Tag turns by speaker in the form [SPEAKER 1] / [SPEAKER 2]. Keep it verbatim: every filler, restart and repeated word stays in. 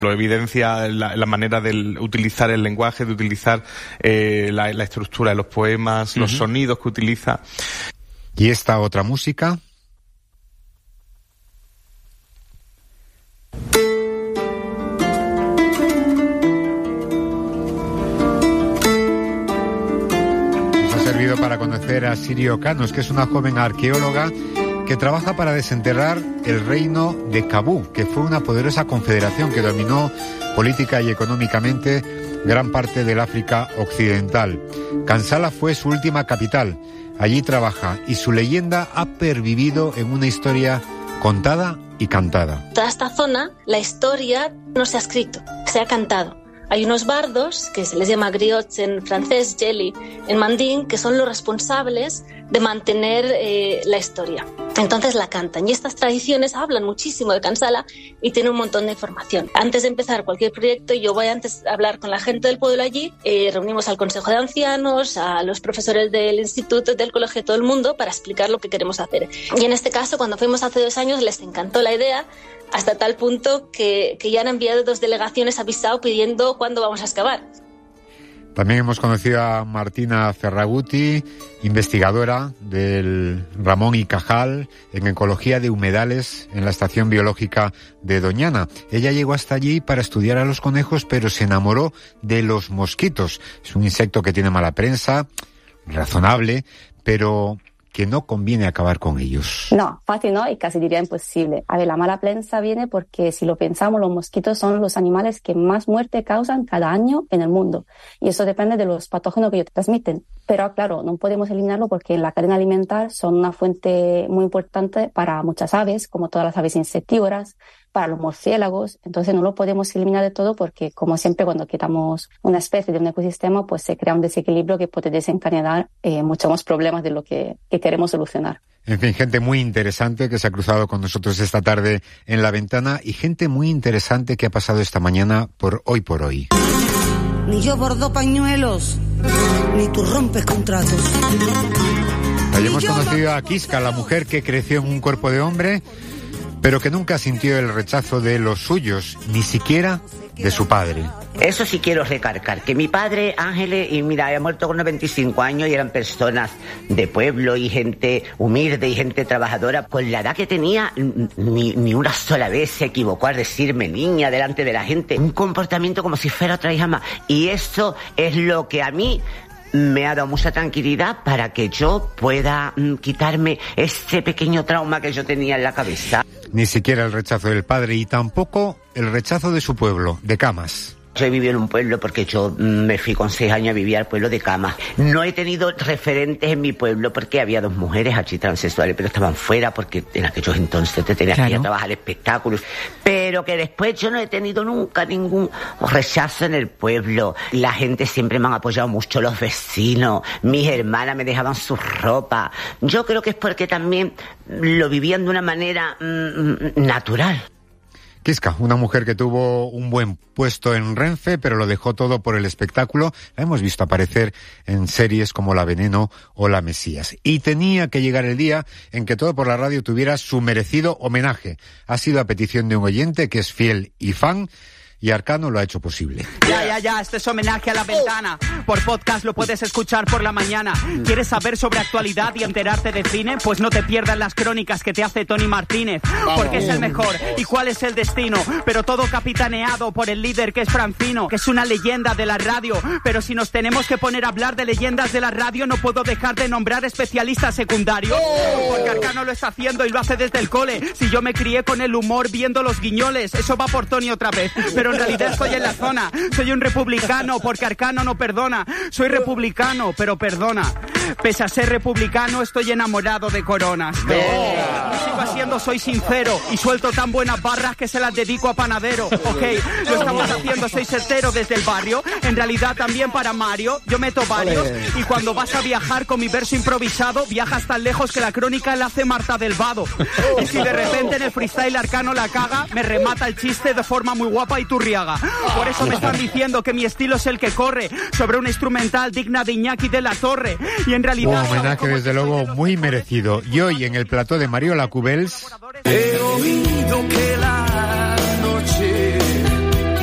[SPEAKER 1] Lo evidencia la, la manera de utilizar el lenguaje, de utilizar eh, la, la estructura de los poemas, uh-huh. los sonidos que utiliza.
[SPEAKER 2] ¿Y esta otra música? Nos ha servido para conocer a Sirio Canos, que es una joven arqueóloga que trabaja para desenterrar el reino de Kabú, que fue una poderosa confederación que dominó política y económicamente gran parte del África occidental. Kansala fue su última capital. Allí trabaja y su leyenda ha pervivido en una historia contada y cantada.
[SPEAKER 3] Toda esta zona, la historia no se ha escrito, se ha cantado. Hay unos bardos, que se les llama griots en francés, jelly en mandín, que son los responsables de mantener eh, la historia. Entonces la cantan. Y estas tradiciones hablan muchísimo de Kansala y tienen un montón de información. Antes de empezar cualquier proyecto, yo voy antes a hablar con la gente del pueblo allí. Eh, reunimos al Consejo de Ancianos, a los profesores del instituto, del colegio, todo el mundo, para explicar lo que queremos hacer. Y en este caso, cuando fuimos hace dos años, les encantó la idea, hasta tal punto que, que ya han enviado dos delegaciones a Bissau pidiendo cuándo vamos a excavar.
[SPEAKER 2] También hemos conocido a Martina Ferraguti, investigadora del Ramón y Cajal en ecología de humedales en la estación biológica de Doñana. Ella llegó hasta allí para estudiar a los conejos, pero se enamoró de los mosquitos. Es un insecto que tiene mala prensa, razonable, pero que no conviene acabar con ellos.
[SPEAKER 4] No, fácil no, y casi diría imposible. A ver, la mala prensa viene porque, si lo pensamos, los mosquitos son los animales que más muerte causan cada año en el mundo. Y eso depende de los patógenos que ellos transmiten. Pero claro, no podemos eliminarlo porque en la cadena alimentar son una fuente muy importante para muchas aves, como todas las aves insectívoras, para los murciélagos. Entonces no lo podemos eliminar de todo porque, como siempre, cuando quitamos una especie de un ecosistema, pues se crea un desequilibrio que puede desencadenar eh, muchos más problemas de lo que, que queremos solucionar.
[SPEAKER 2] En fin, gente muy interesante que se ha cruzado con nosotros esta tarde en La Ventana, y gente muy interesante que ha pasado esta mañana por Hoy por Hoy.
[SPEAKER 5] Ni yo bordo pañuelos, ni tú rompes contratos.
[SPEAKER 2] Hoy hemos conocido a Kiska, la mujer que creció en un cuerpo de hombre, pero que nunca sintió el rechazo de los suyos, ni siquiera de su padre.
[SPEAKER 6] Eso sí quiero recargar, que mi padre, Ángeles, y mira, había muerto con noventa y cinco años y eran personas de pueblo y gente humilde y gente trabajadora. Con la edad que tenía, ni, ni una sola vez se equivocó al decirme niña delante de la gente. Un comportamiento como si fuera otra hija más. Y eso es lo que a mí me ha dado mucha tranquilidad para que yo pueda mm, quitarme ese pequeño trauma que yo tenía en la cabeza.
[SPEAKER 2] Ni siquiera el rechazo del padre y tampoco el rechazo de su pueblo, de Camas.
[SPEAKER 6] Yo he vivido en un pueblo porque yo me fui con seis años a vivir al pueblo de Camas. No he tenido referentes en mi pueblo porque había dos mujeres allí transexuales, pero estaban fuera porque en aquellos entonces te tenías claro. que ir a trabajar espectáculos. Pero que después yo no he tenido nunca ningún rechazo en el pueblo. La gente siempre me han apoyado mucho, los vecinos, mis hermanas me dejaban su ropa. Yo creo que es porque también lo vivían de una manera mmm, natural.
[SPEAKER 2] Kiska, una mujer que tuvo un buen puesto en Renfe, pero lo dejó todo por el espectáculo. La hemos visto aparecer en series como La Veneno o La Mesías. Y tenía que llegar el día en que Todo por la Radio tuviera su merecido homenaje. Ha sido a petición de un oyente que es fiel y fan, y Arcano lo ha hecho posible.
[SPEAKER 7] Ya, ya, ya, este es homenaje a La Ventana. Por podcast lo puedes escuchar por la mañana. ¿Quieres saber sobre actualidad y enterarte de cine? Pues no te pierdas las crónicas que te hace Tony Martínez. Porque es el mejor. ¿Y cuál es el destino? Pero todo capitaneado por el líder que es Francino, que es una leyenda de la radio. Pero si nos tenemos que poner a hablar de leyendas de la radio, no puedo dejar de nombrar especialistas secundarios. Porque Arcano lo está haciendo y lo hace desde el cole. Si yo me crié con el humor viendo los guiñoles, eso va por Tony otra vez. Pero en realidad estoy en la zona. Soy un republicano porque Arcano no perdona. Soy republicano, pero perdona. Pese a ser republicano, estoy enamorado de coronas. No. Lo sigo haciendo, soy sincero. Y suelto tan buenas barras que se las dedico a Panadero. Ok, lo estamos haciendo, soy certero desde el barrio. En realidad también para Mario, yo meto varios. Y cuando vas a viajar con mi verso improvisado, viajas tan lejos que la crónica la hace Marta del Vado. Y si de repente en el freestyle Arcano la caga, me remata el chiste de forma muy guapa y turriaga. Por eso me están diciendo que mi estilo es el que corre sobre una instrumental digna de Iñaki de la Torre. Y en realidad...
[SPEAKER 2] Un homenaje desde luego muy merecido. Y hoy en el plató de Mariola Cubels...
[SPEAKER 8] He oído que la